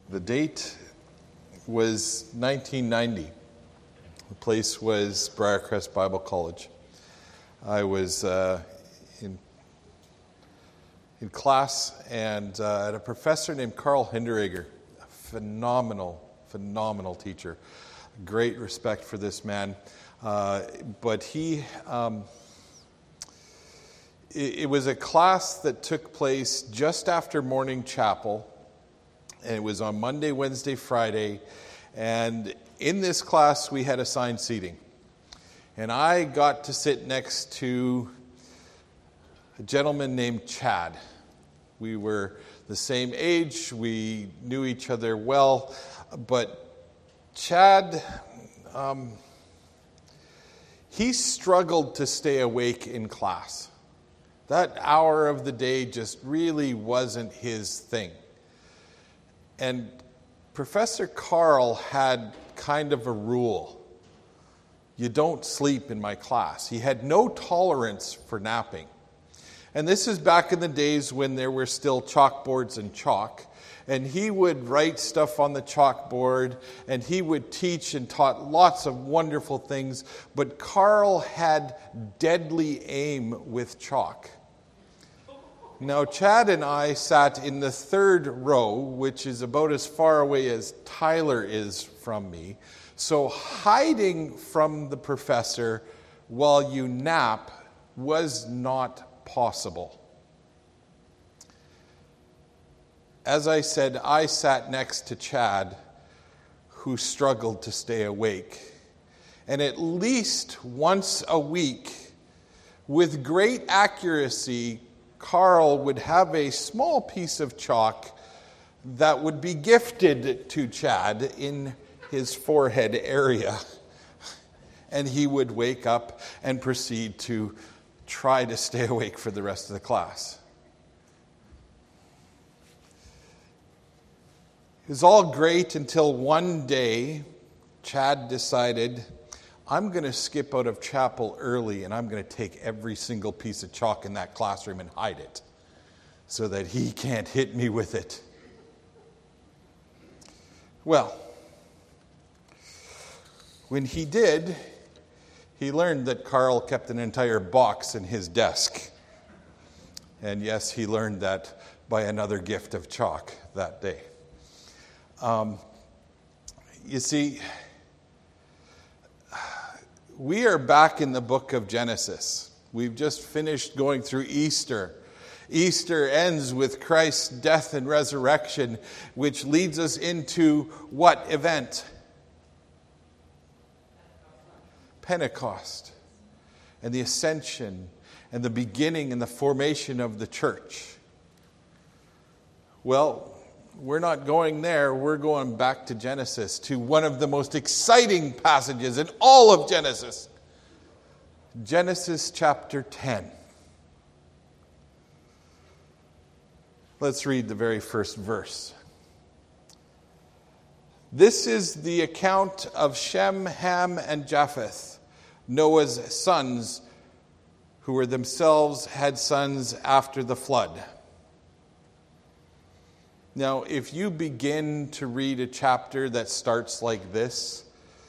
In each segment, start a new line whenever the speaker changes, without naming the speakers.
The date was 1990. The place was Briarcrest Bible College. I was in class and had a professor named Carl Hinderegger, a phenomenal teacher. Great respect for this man. But it was a class that took place just after morning chapel. And it was on Monday, Wednesday, Friday. And in this class, we had assigned seating. And I got to sit next to a gentleman named Chad. We were the same age. We knew each other well. But Chad, he struggled to stay awake in class. That hour of the day just really wasn't his thing. And Professor Carl had kind of a rule. You don't sleep in my class. He had no tolerance for napping. And this is back in the days when there were still chalkboards and chalk. And he would write stuff on the chalkboard, and he would teach and taught lots of wonderful things. But Carl had deadly aim with chalk. Now, Chad and I sat in the third row, which is about as far away as Tyler is from me. So hiding from the professor while you nap was not possible. As I said, I sat next to Chad, who struggled to stay awake. And at least once a week, with great accuracy, Carl would have a small piece of chalk that would be gifted to Chad in his forehead area. And he would wake up and proceed to try to stay awake for the rest of the class. It was all great until one day Chad decided, I'm going to skip out of chapel early and I'm going to take every single piece of chalk in that classroom and hide it so that he can't hit me with it. Well, when he did, he learned that Carl kept an entire box in his desk. And yes, he learned that by another gift of chalk that day. You see, we are back in the book of Genesis. We've just finished going through Easter. Easter ends with Christ's death and resurrection, which leads us into what event? Pentecost. And the ascension and the beginning and the formation of the church. Well, we're not going there. We're going back to Genesis, to one of the most exciting passages in all of Genesis. Genesis chapter 10. Let's read the very first verse. This is the account of Shem, Ham, and Japheth, Noah's sons, who were themselves had sons after the flood. Now, if you begin to read a chapter that starts like this,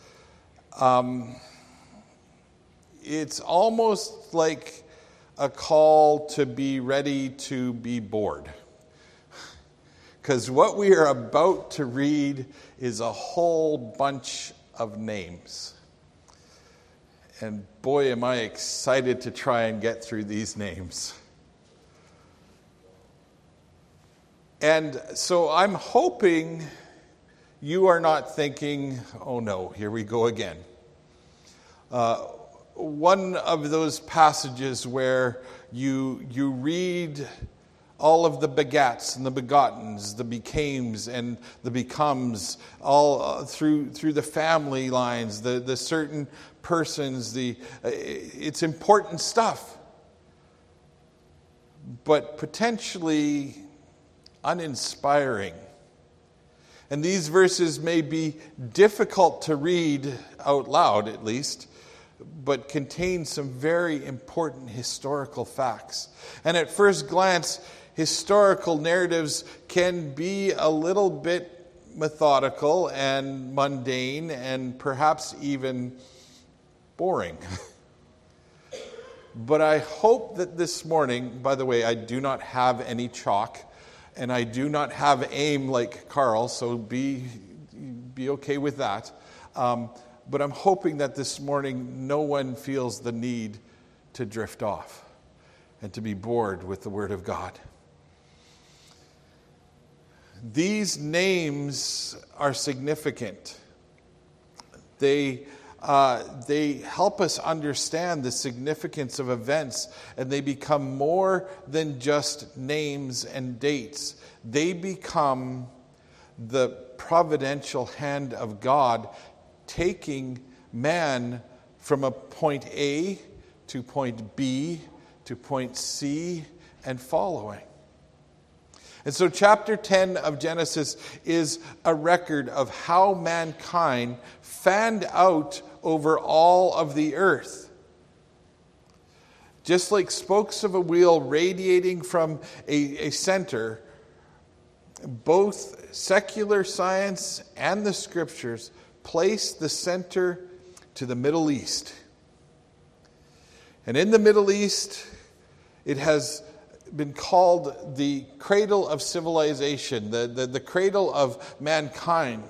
it's almost like a call to be ready to be bored. Because what we are about to read is a whole bunch of names. And boy, am I excited to try and get through these names. And so I'm hoping you are not thinking, oh no, here we go again. One of those passages where you read all of the begats and the begottens, the becames and the becomes, all through the family lines, the certain persons, it's important stuff. But potentially uninspiring. And these verses may be difficult to read out loud, at least, but contain some very important historical facts. And at first glance, historical narratives can be a little bit methodical and mundane and perhaps even boring. But I hope that this morning, by the way, I do not have any chalk, and I do not have aim like Carl, so be okay with that. But I'm hoping that this morning no one feels the need to drift off and to be bored with the Word of God. These names are significant. They help us understand the significance of events, and they become more than just names and dates. They become the providential hand of God taking man from a point A to point B to point C and following. And so chapter 10 of Genesis is a record of how mankind fanned out over all of the earth. Just like spokes of a wheel radiating from a center, both secular science and the scriptures place the center to the Middle East. And in the Middle East, it has been called the cradle of civilization, the cradle of mankind.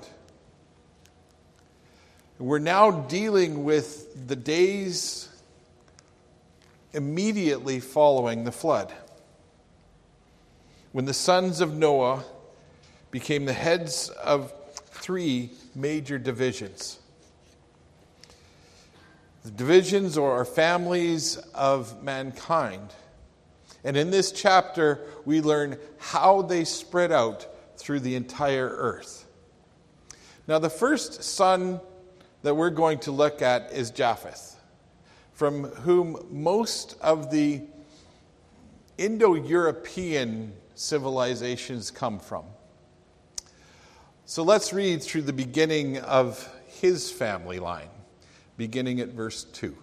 We're now dealing with the days immediately following the flood, when the sons of Noah became the heads of three major divisions. The divisions or families of mankind. And in this chapter, we learn how they spread out through the entire earth. Now, the first son that we're going to look at is Japheth, from whom most of the Indo-European civilizations come from. So let's read through the beginning of his family line, beginning at verse 2.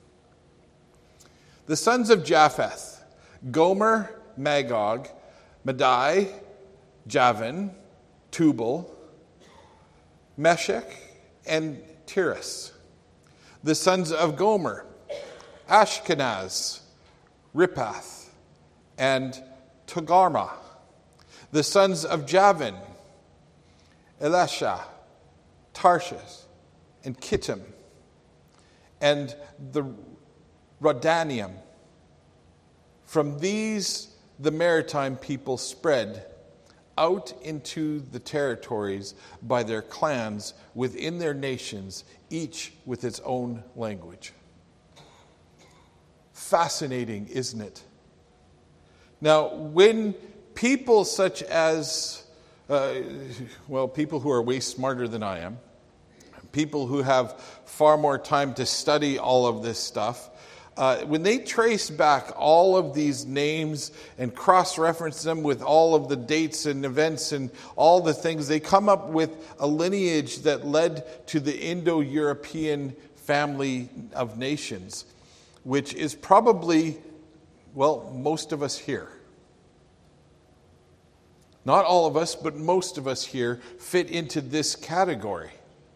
The sons of Japheth: Gomer, Magog, Madai, Javan, Tubal, Meshech, and Tiras. The sons of Gomer: Ashkenaz, Riphath, and Togarmah. The sons of Javan: Elisha, Tarshish, and Kittim, and the Rodanium. From these, the maritime people spread out into the territories by their clans within their nations, each with its own language. Fascinating, isn't it? Now, when people such as, people who are way smarter than I am, people who have far more time to study all of this stuff, when they trace back all of these names and cross-reference them with all of the dates and events and all the things, they come up with a lineage that led to the Indo-European family of nations, which is probably, most of us here. Not all of us, but most of us here fit into this category.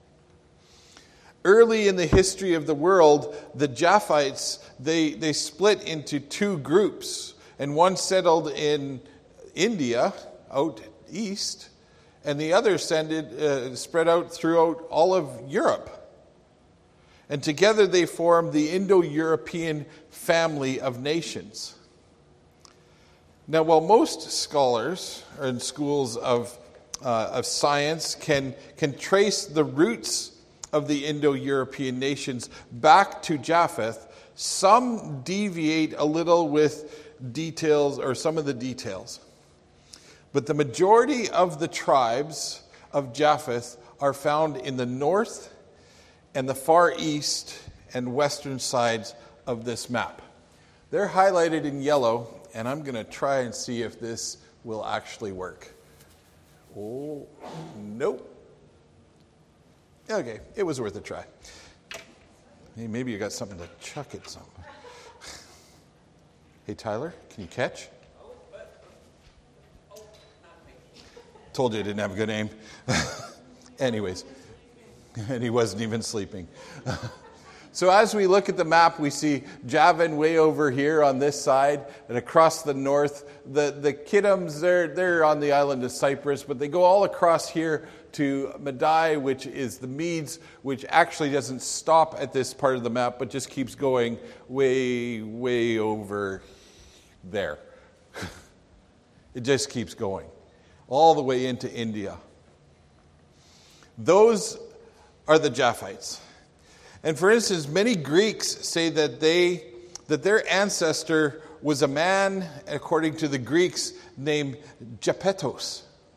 Early in the history of the world, the Japhites, they split into two groups. And one settled in India, out east, and the other spread out throughout all of Europe. And together they formed the Indo-European family of nations. Now, while most scholars in schools of science can trace the roots of the Indo-European nations back to Japheth, some deviate a little with details, or some of the details. But the majority of the tribes of Japheth are found in the north and the far east and western sides of this map. They're highlighted in yellow, and I'm going to try and see if this will actually work. Oh, nope. Okay, it was worth a try. Hey, maybe you got something to chuck at something. Hey, Tyler, can you catch? Told you I didn't have a good aim. Anyways, and he wasn't even sleeping. So as we look at the map, we see Javan way over here on this side, and across the north, the Kittams, they're on the island of Cyprus, but they go all across here to Madai, which is the Medes, which actually doesn't stop at this part of the map, but just keeps going way over there. It just keeps going, all the way into India. Those are the Japhites. And for instance, many Greeks say that their ancestor was a man, according to the Greeks, named Japetos.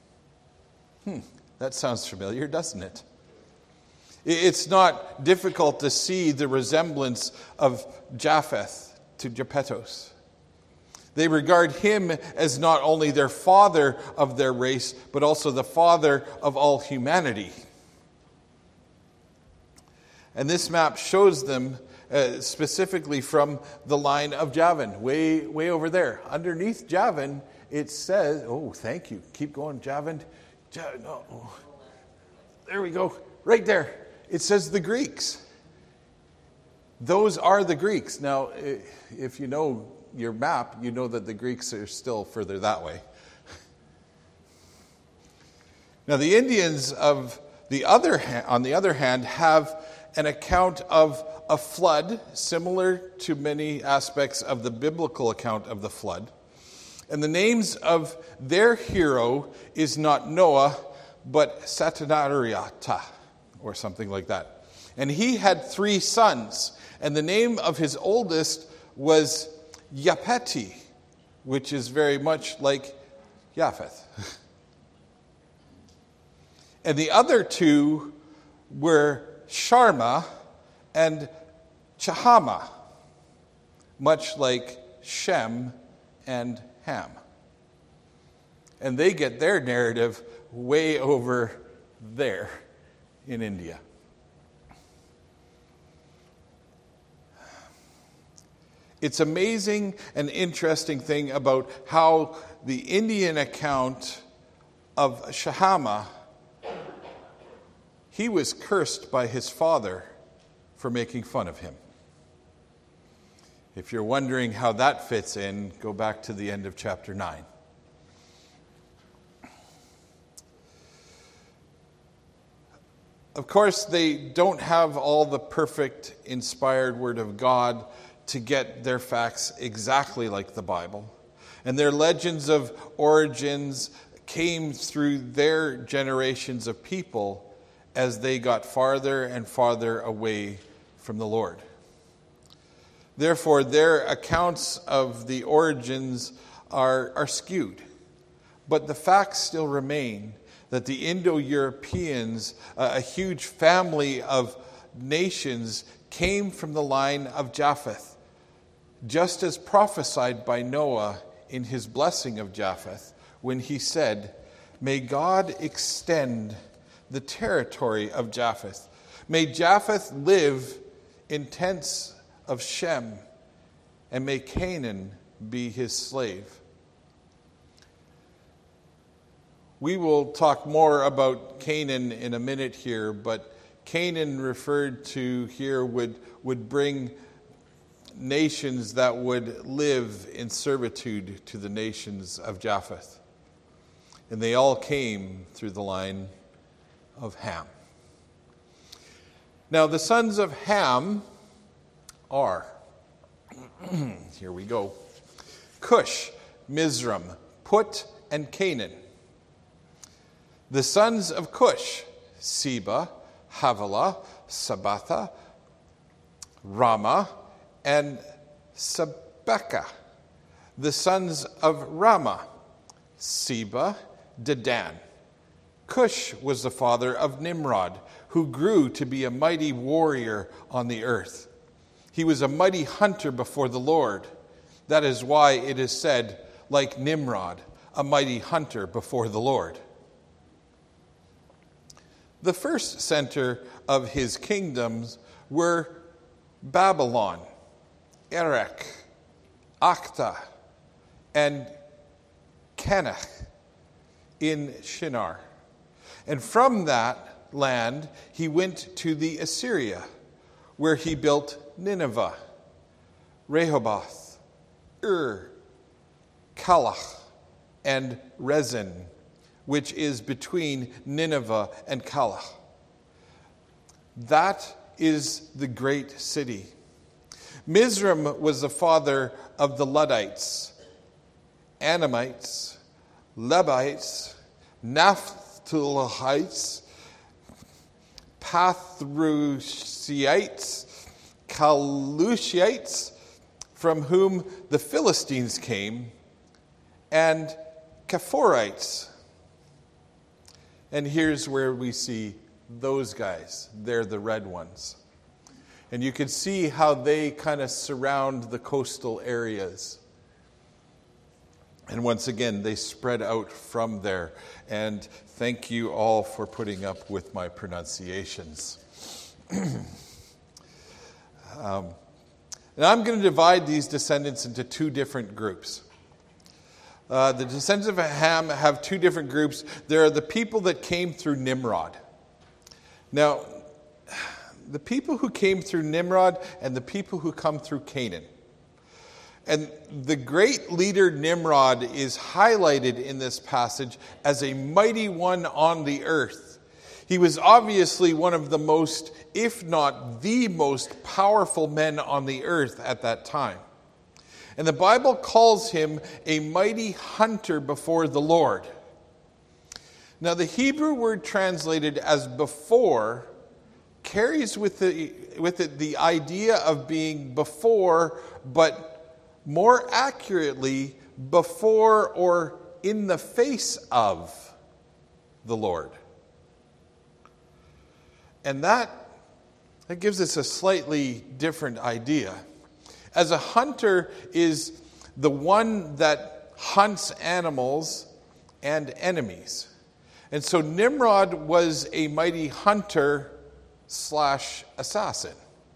That sounds familiar, doesn't it? It's not difficult to see the resemblance of Japheth to Japetos. They regard him as not only their father of their race, but also the father of all humanity. And this map shows them specifically from the line of Javan, way over there. Underneath Javan, it says, oh, thank you. Keep going, Javan. No. There we go. Right there. It says the Greeks. Those are the Greeks. Now, if you know your map, you know that the Greeks are still further that way. Now, the Indians on the other hand, have an account of a flood, similar to many aspects of the biblical account of the flood. And the names of their hero is not Noah, but Satanariata, or something like that. And he had 3 sons, and the name of his oldest was Yapeti, which is very much like Japheth. And the other 2 were Sharma and Chahama, much like Shem and Ham. And they get their narrative way over there in India. It's amazing and interesting thing about how the Indian account of Shahama, he was cursed by his father for making fun of him. If you're wondering how that fits in, go back to the end of chapter 9. Of course, they don't have all the perfect inspired word of God to get their facts exactly like the Bible. And their legends of origins came through their generations of people as they got farther and farther away from the Lord. Therefore, their accounts of the origins are skewed. But the facts still remain that the Indo-Europeans, a huge family of nations, came from the line of Japheth, just as prophesied by Noah in his blessing of Japheth, when he said, "May God extend the territory of Japheth. May Japheth live in tents of Shem, and may Canaan be his slave." We will talk more about Canaan in a minute here, but Canaan referred to here would bring nations that would live in servitude to the nations of Japheth. And they all came through the line of Ham. Now, the sons of Ham are, here we go, Cush, Mizraim, Put, and Canaan. The sons of Cush, Seba, Havilah, Sabatha, Rama, and Sabekah. The sons of Rama, Seba, Dedan. Cush was the father of Nimrod, who grew to be a mighty warrior on the earth. He was a mighty hunter before the Lord. That is why it is said, like Nimrod, a mighty hunter before the Lord. The first center of his kingdoms were Babylon, Erech, Acta, and Kenach. in Shinar. And from that land he went to the Assyria, where he built Nineveh, Rehoboth, Calah, and Rezin, which is between Nineveh and Calah. That is the great city. Mizraim was the father of the Luddites, Anamites, Lebites, Naphtalites, Pathrusites, Kalushites, from whom the Philistines came, and Kaphorites. And here's where we see those guys. They're the red ones. And you can see how they kind of surround the coastal areas. And once again, they spread out from there. And thank you all for putting up with my pronunciations. And I'm going to divide these descendants into two different groups. The descendants of Ham have two different groups. There are the people that came through Nimrod. Now, the people who came through Nimrod and the people who come through Canaan. And the great leader Nimrod is highlighted in this passage as a mighty one on the earth. He was obviously one of the most, if not the most powerful men on the earth at that time. And the Bible calls him a mighty hunter before the Lord. Now, the Hebrew word translated as before carries with it the idea of being before, but more accurately, before or in the face of the Lord. And that gives us a slightly different idea. As a hunter is the one that hunts animals and enemies. And so Nimrod was a mighty hunter / assassin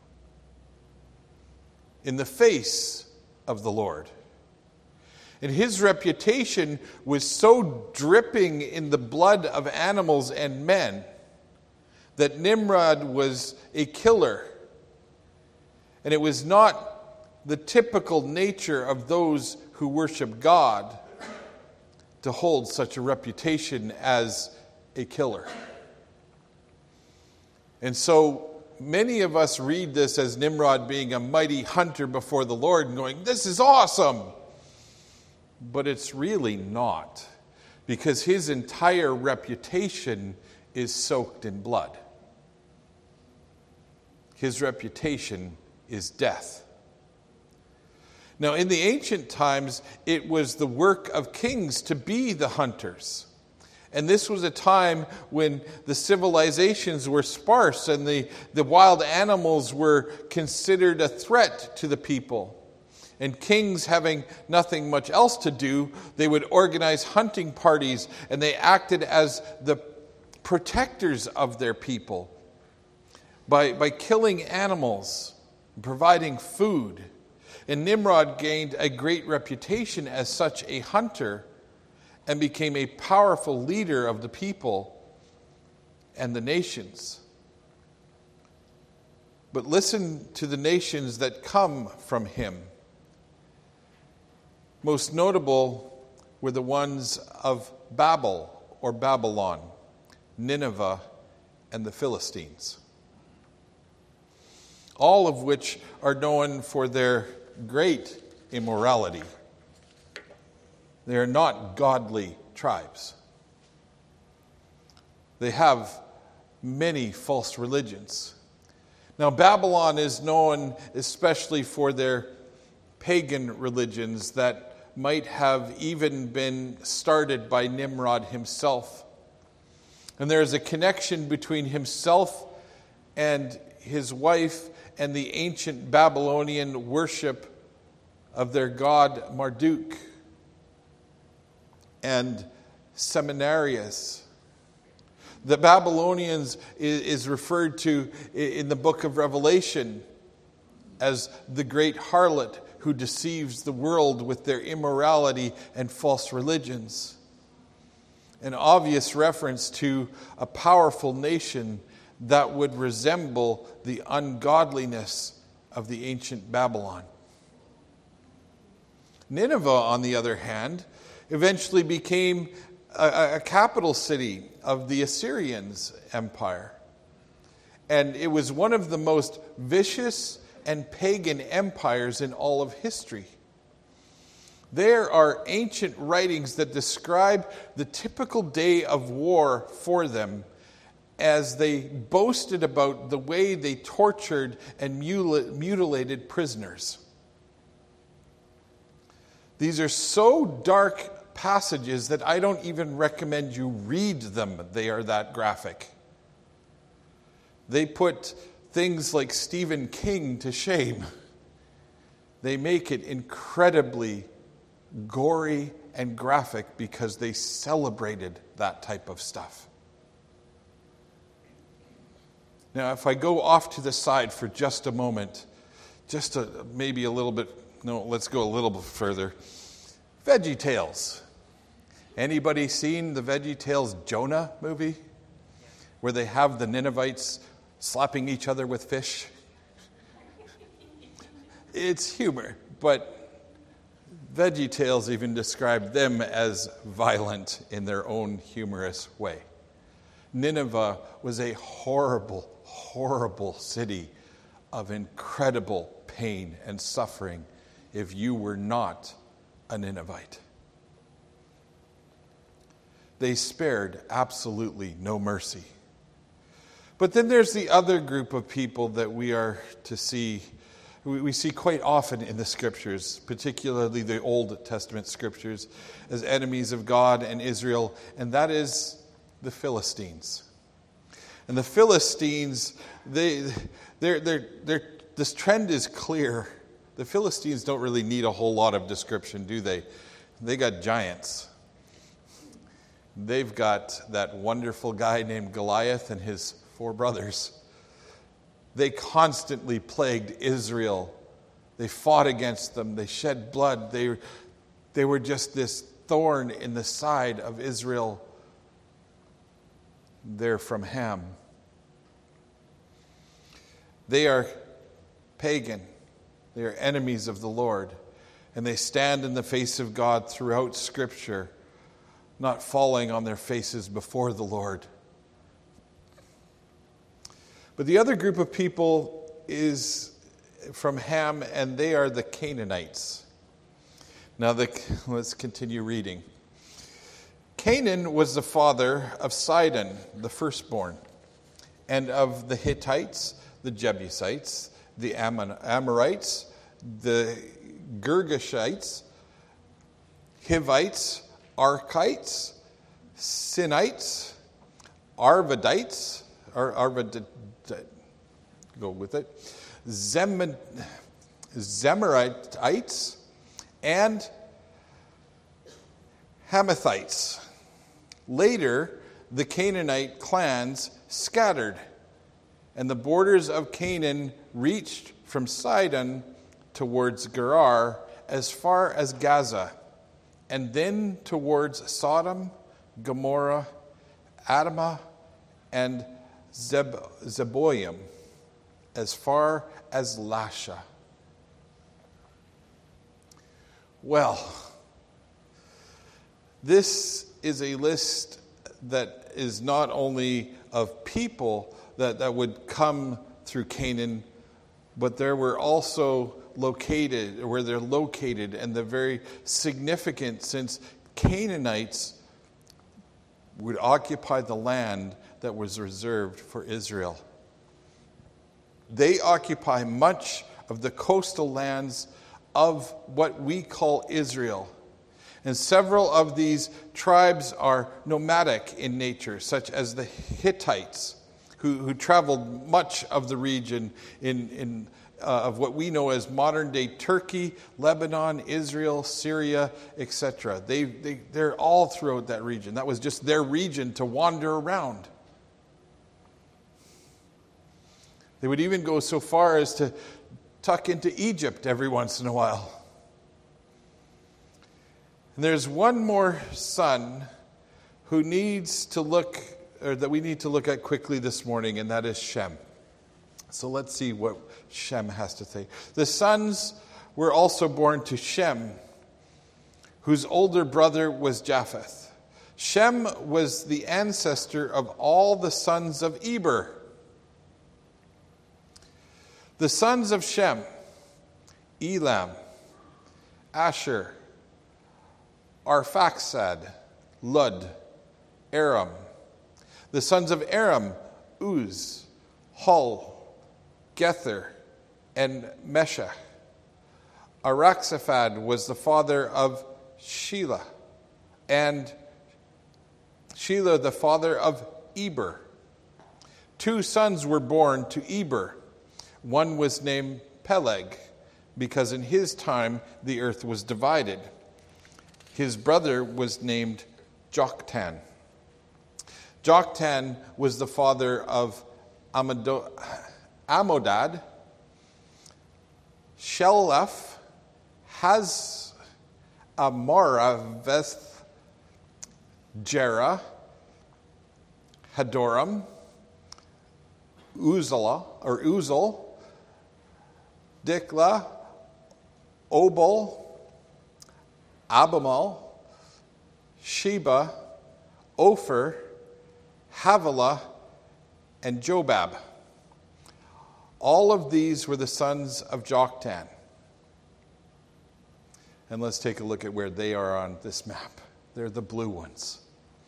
in the face of the Lord. And his reputation was so dripping in the blood of animals and men that Nimrod was a killer. And it was not the typical nature of those who worship God to hold such a reputation as a killer. And so many of us read this as Nimrod being a mighty hunter before the Lord and going, this is awesome. But it's really not, because his entire reputation is soaked in blood. His reputation is death. Now, in the ancient times, it was the work of kings to be the hunters. And this was a time when the civilizations were sparse and the wild animals were considered a threat to the people. And kings, having nothing much else to do, they would organize hunting parties, and they acted as the protectors of their people by killing animals and providing food. And Nimrod gained a great reputation as such a hunter and became a powerful leader of the people and the nations. But listen to the nations that come from him. Most notable were the ones of Babel or Babylon, Nineveh, and the Philistines. All of which are known for their great immorality. They are not godly tribes. They have many false religions. Now, Babylon is known especially for their pagan religions that might have even been started by Nimrod himself. And there is a connection between himself and his wife and the ancient Babylonian worship of their god Marduk and Seminarius. The Babylonians is referred to in the book of Revelation as the great harlot who deceives the world with their immorality and false religions. an obvious reference to a powerful nation that would resemble the ungodliness of the ancient Babylon. Nineveh, on the other hand, eventually became a capital city of the Assyrians' empire. And it was one of the most vicious and pagan empires in all of history. There are ancient writings that describe the typical day of war for them as they boasted about the way they tortured and mutilated prisoners. These are so dark passages that I don't even recommend you read them. They are that graphic. They put things like Stephen King to shame. They make it incredibly gory and graphic because they celebrated that type of stuff. Now, if I go off to the side for just a moment, let's go a little bit further. VeggieTales. Anybody seen the VeggieTales Jonah movie? Where they have the Ninevites slapping each other with fish? It's humor, but VeggieTales even described them as violent in their own humorous way. Nineveh was a horrible, horrible city of incredible pain and suffering if you were not a Ninevite. They spared absolutely no mercy. But then there's the other group of people that we are to see, we see quite often in the Scriptures, particularly the Old Testament Scriptures, as enemies of God and Israel, and that is the Philistines. And the Philistines, this trend is clear. The Philistines don't really need a whole lot of description, do they? They got giants. They've got that wonderful guy named Goliath and his 4 brothers. They constantly plagued Israel. They fought against them. They shed blood. They were just this thorn in the side of Israel. They're from Ham. They are pagan. They are enemies of the Lord. And they stand in the face of God throughout Scripture, not falling on their faces before the Lord. But the other group of people is from Ham, and they are the Canaanites. Now, let's continue reading. Canaan was the father of Sidon, the firstborn, and of the Hittites, the Jebusites, the Amorites, the Girgashites, Hivites, Arkites, Sinites, Arvadites, Zemarites, and Hamathites. Later, the Canaanite clans scattered, and the borders of Canaan reached from Sidon towards Gerar as far as Gaza, and then towards Sodom, Gomorrah, Admah, and Zeboim, as far as Lasha. Well, this is a list that is not only of people that would come through Canaan, but there were also where they're located, and they're very significant since Canaanites would occupy the land that was reserved for Israel. They occupy much of the coastal lands of what we call Israel. And several of these tribes are nomadic in nature, such as the Hittites, who traveled much of the region of what we know as modern-day Turkey, Lebanon, Israel, Syria, etc. They're all throughout that region. That was just their region to wander around. They would even go so far as to tuck into Egypt every once in a while. And there's one more son who needs to look, or that we need to look at quickly this morning, and that is Shem. So let's see what Shem has to say. The sons were also born to Shem, whose older brother was Japheth. Shem was the ancestor of all the sons of Eber. The sons of Shem: Elam, Asher, Arphaxad, Lud, Aram. The sons of Aram: Uz, Hul, Gether, and Meshach. Araxaphad was the father of Shelah, and Shelah the father of Eber. 2 sons were born to Eber. One was named Peleg, because in his time the earth was divided. His brother was named Joktan. Joktan was the father of Amodad, Sheleph, Hazamoraveth, Jerah, Hadoram, Uzel, Dikla, Obal, Abimal, Sheba, Ophir, Havilah, and Jobab. All of these were the sons of Joktan. And let's take a look at where they are on this map. They're the blue ones.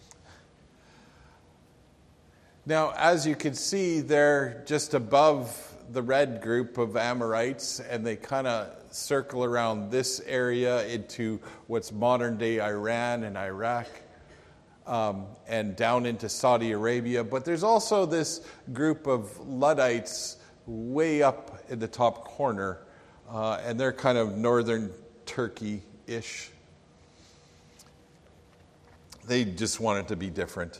Now, as you can see, they're just above the red group of Amorites, and they kind of circle around this area into what's modern-day Iran and Iraq, and down into Saudi Arabia. But there's also this group of Luddites way up in the top corner, and they're kind of northern Turkey-ish. They just wanted to be different.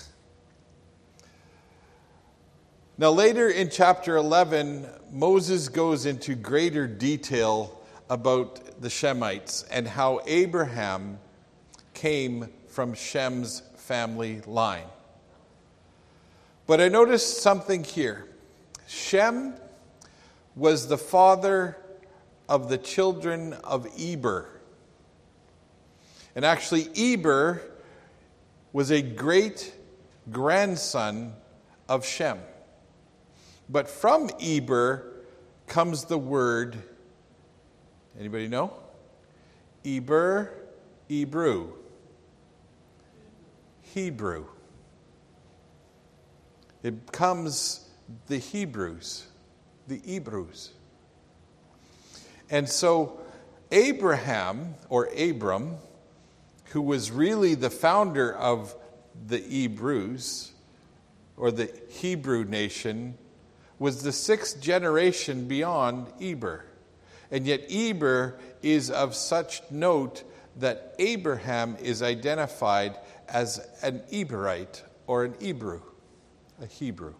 Now, later in chapter 11, Moses goes into greater detail about the Shemites and how Abraham came from Shem's family line. But I noticed something here. Shem was the father of the children of Eber. And actually, Eber was a great grandson of Shem. But from Eber comes the word, anybody know? Eber, Hebrew. Hebrew. It becomes the Hebrews, the Hebrews. And so Abraham, or Abram, who was really the founder of the Hebrews, or the Hebrew nation, was the 6th generation beyond Eber. And yet Eber is of such note that Abraham is identified as an Eberite, or an Hebrew, a Hebrew.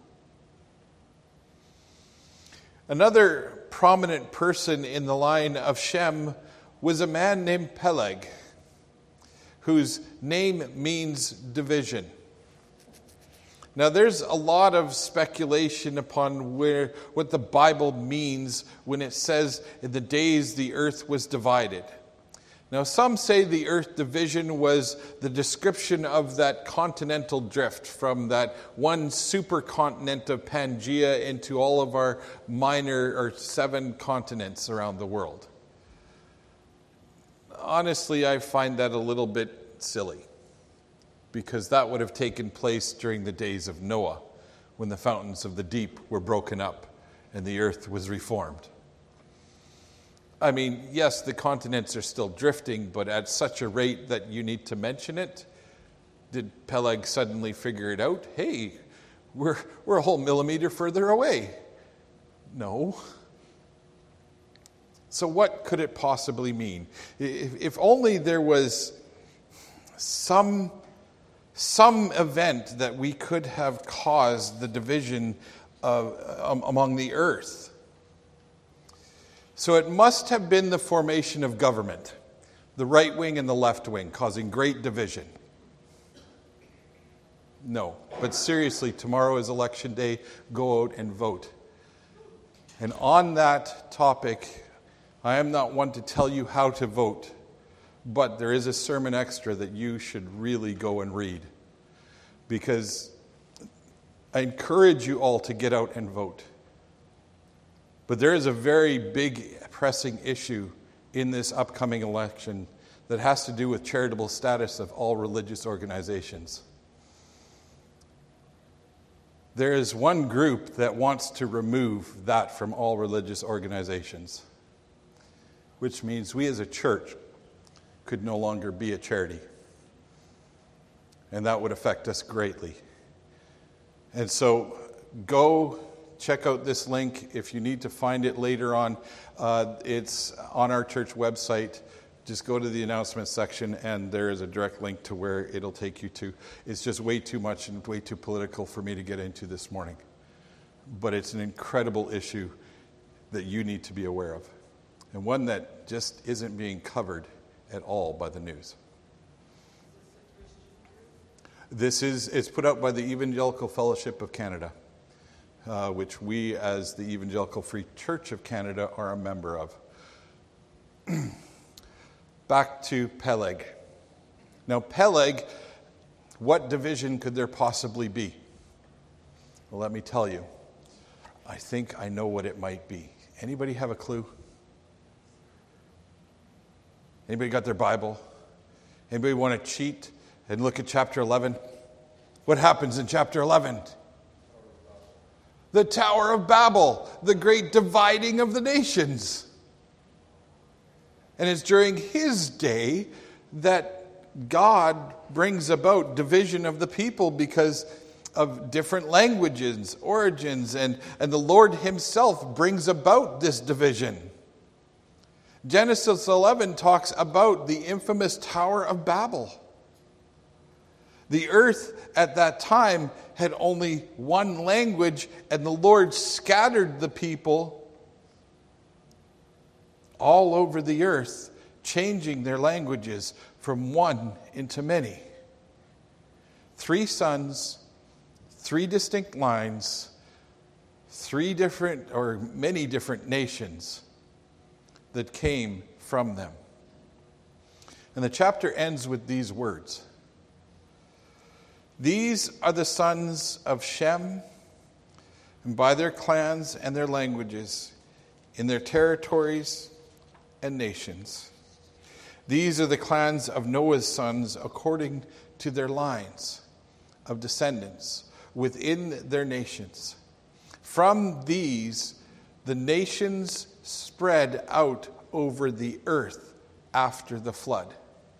Another prominent person in the line of Shem was a man named Peleg, whose name means division. Now, there's a lot of speculation upon what the Bible means when it says, in the days the earth was divided. Now, some say the earth division was the description of that continental drift from that one supercontinent of Pangaea into all of our minor or 7 continents around the world. Honestly, I find that a little bit silly, because that would have taken place during the days of Noah, when the fountains of the deep were broken up and the earth was reformed. I mean, yes, the continents are still drifting, but at such a rate that you need to mention it. Did Peleg suddenly figure it out? Hey, we're a whole millimeter further away. No. So what could it possibly mean? If only there was some event that we could have caused the division among the earth. So it must have been the formation of government, the right wing and the left wing, causing great division. No. But seriously, tomorrow is election day. Go out and vote. And on that topic, I am not one to tell you how to vote, but there is a sermon extra that you should really go and read, because I encourage you all to get out and vote. But there is a very big pressing issue in this upcoming election that has to do with charitable status of all religious organizations. There is one group that wants to remove that from all religious organizations, which means we as a church could no longer be a charity. And that would affect us greatly. And so go check out this link. If you need to find it later on, it's on our church website. Just go to the announcements section, and there is a direct link to where it'll take you to. It's just way too much and way too political for me to get into this morning. But it's an incredible issue that you need to be aware of, and one that just isn't being covered at all by the news. It's put out by the Evangelical Fellowship of Canada, which we as the Evangelical Free Church of Canada are a member of. Back to Peleg. Now, Peleg, what division could there possibly be? Well, let me tell you. I think I know what it might be. Anybody have a clue? Anybody got their Bible? Anybody want to cheat and look at chapter 11? What happens in chapter 11? The Tower of Babel, the great dividing of the nations. And it's during his day that God brings about division of the people because of different languages, origins, and the Lord himself brings about this division. Genesis 11 talks about the infamous Tower of Babel. The earth at that time had only one language, and the Lord scattered the people all over the earth, changing their languages from one into many. 3 sons, 3 distinct lines, 3 different or many different nations that came from them. And the chapter ends with these words. These are the sons of Shem, and by their clans and their languages, in their territories and nations. These are the clans of Noah's sons according to their lines of descendants within their nations. From these, the nations spread out over the earth after the flood.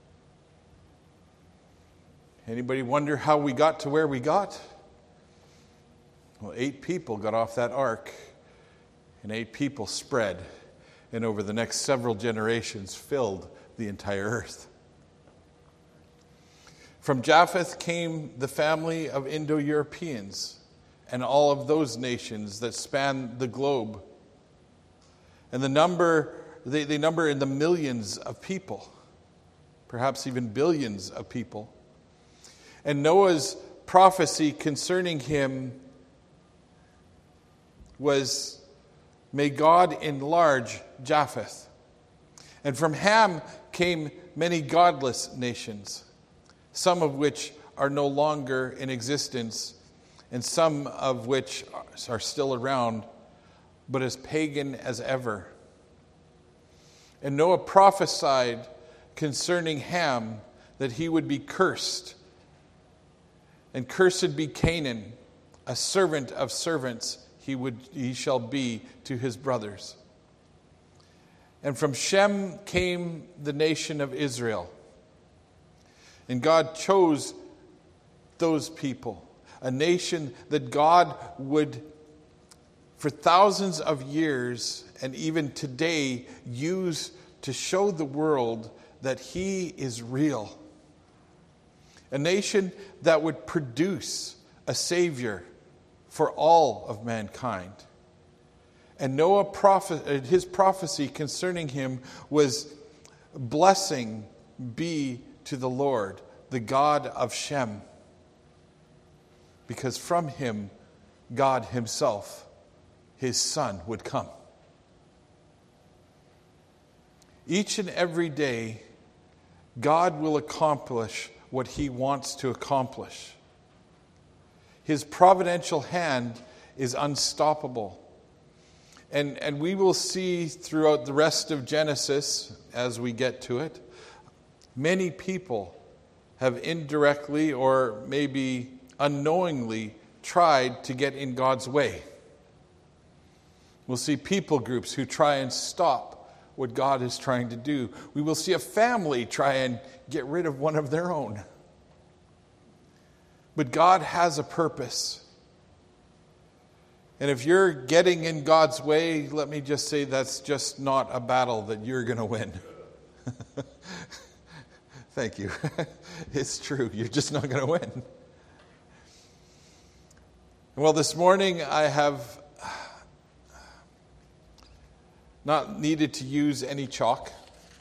Anybody wonder how we got to where we got? Well, 8 people got off that ark, and 8 people spread, and over the next several generations filled the entire earth. From Japheth came the family of Indo-Europeans and all of those nations that span the globe. And they number in the millions of people, perhaps even billions of people. And Noah's prophecy concerning him was, may God enlarge Japheth. And from Ham came many godless nations, some of which are no longer in existence, and some of which are still around, but as pagan as ever. And Noah prophesied concerning Ham that he would be cursed, and cursed be Canaan, a servant of servants he shall be to his brothers. And from Shem came the nation of Israel. And God chose those people, a nation that God would, for thousands of years and even today, use to show the world that he is real. A nation that would produce a Savior for all of mankind. And his prophecy concerning him was, blessing be to the Lord, the God of Shem. because from him, God himself, his Son, would come. Each and every day, God will accomplish what he wants to accomplish. His providential hand is unstoppable. And we will see throughout the rest of Genesis, as we get to it, many people have indirectly or maybe unknowingly tried to get in God's way. We'll see people groups who try and stop what God is trying to do. We will see a family try and get rid of one of their own. But God has a purpose. And if you're getting in God's way, let me just say that's just not a battle that you're going to win. Thank you. It's true. You're just not going to win. Well, this morning I have not needed to use any chalk.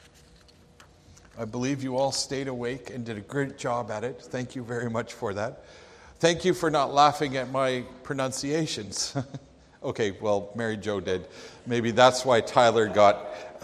I believe you all stayed awake and did a great job at it. Thank you very much for that. Thank you for not laughing at my pronunciations. Okay, well, Mary Jo did. Maybe that's why Tyler got...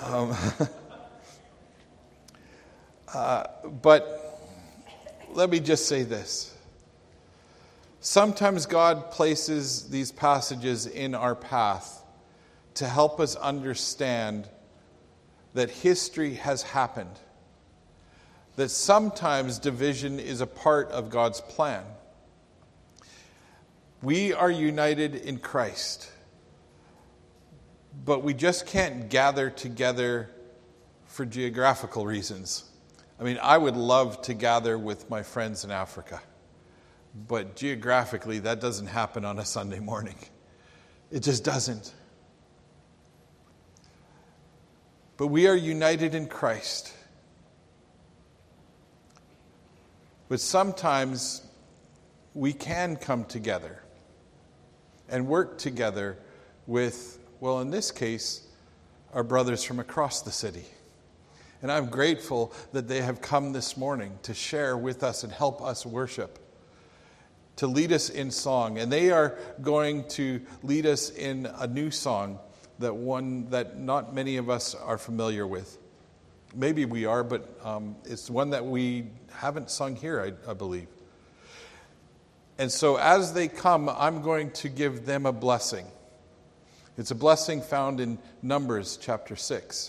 but let me just say this. Sometimes God places these passages in our path to help us understand that history has happened. That sometimes division is a part of God's plan. We are united in Christ, but we just can't gather together for geographical reasons. I mean, I would love to gather with my friends in Africa, but geographically that doesn't happen on a Sunday morning. It just doesn't. But we are united in Christ. But sometimes we can come together and work together with, well, in this case, our brothers from across the city. And I'm grateful that they have come this morning to share with us and help us worship, to lead us in song. And they are going to lead us in a new song, that not many of us are familiar with. Maybe we are, but it's one that we haven't sung here, I believe. And so as they come, I'm going to give them a blessing. It's a blessing found in Numbers chapter 6.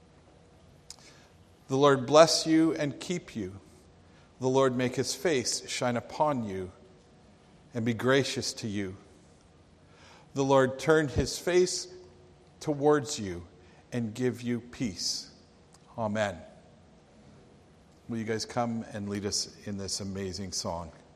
The Lord bless you and keep you. The Lord make his face shine upon you and be gracious to you. The Lord turn his face towards you and give you peace. Amen. Will you guys come and lead us in this amazing song?